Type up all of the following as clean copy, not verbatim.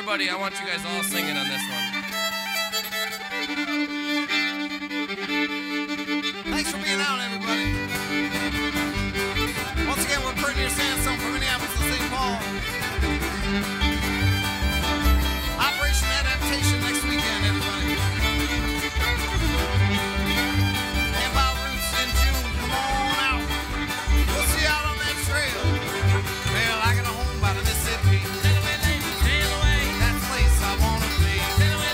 everybody, I want you guys all singing on this one. Thanks for being out, everybody. Once again, we're Prettier Sandstone from Minneapolis and St. Paul. Operation Adaptation next weekend, everybody. Camp Out Roots in June. Come on out. We'll see you out on that trail. Well, I got a home by the Mississippi. That place I wanna be.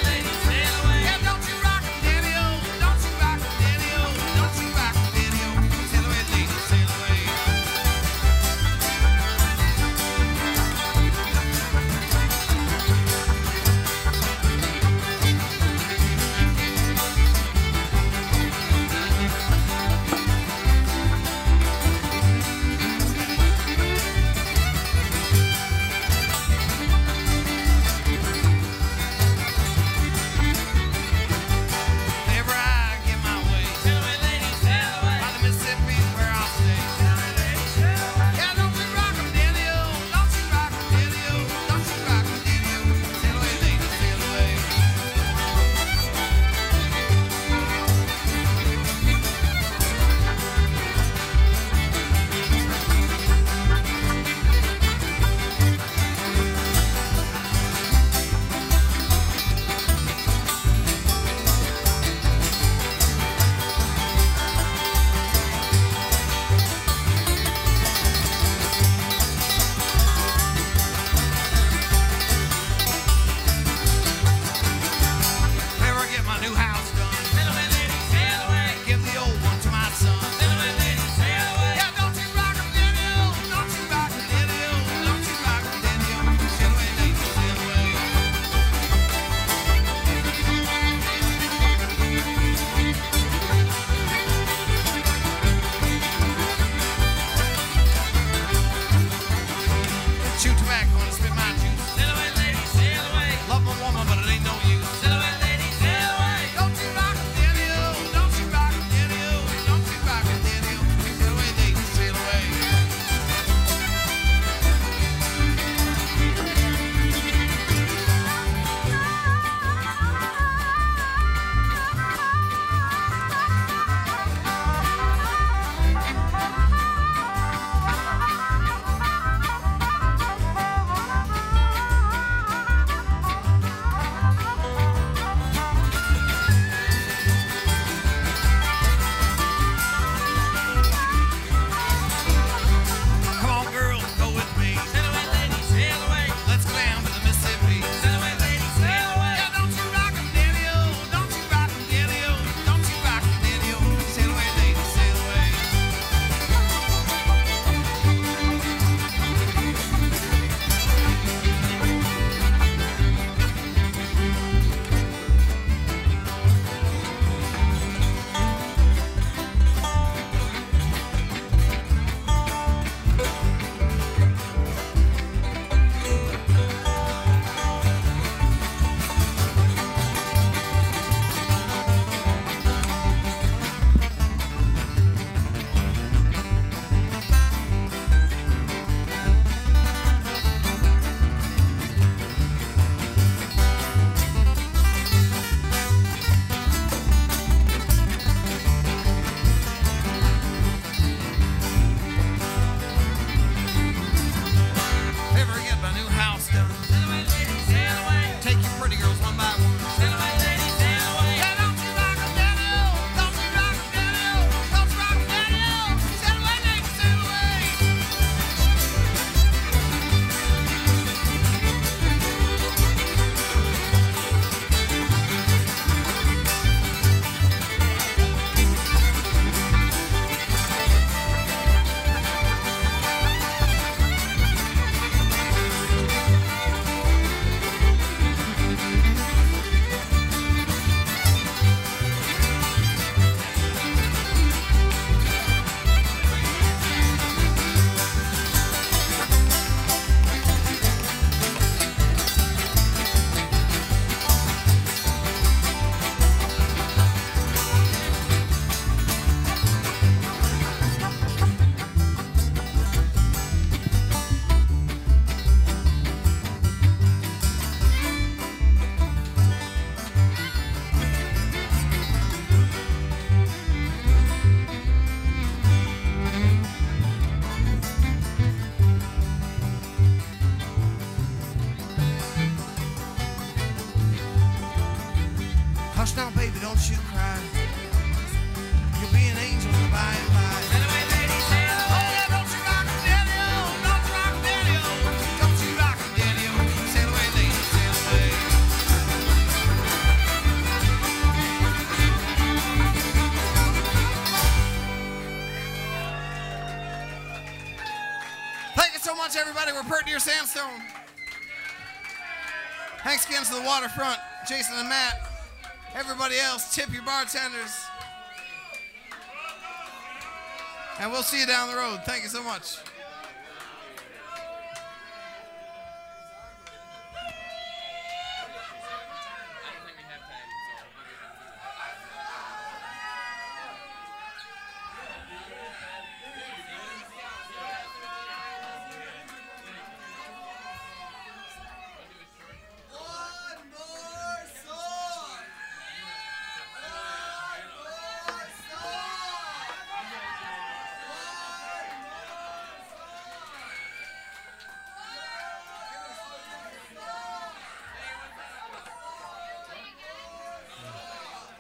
much, everybody. We're Pert Deer Sandstone. Hank Skins to the waterfront. Jason and Matt. Everybody else, tip your bartenders. And we'll see you down the road. Thank you so much.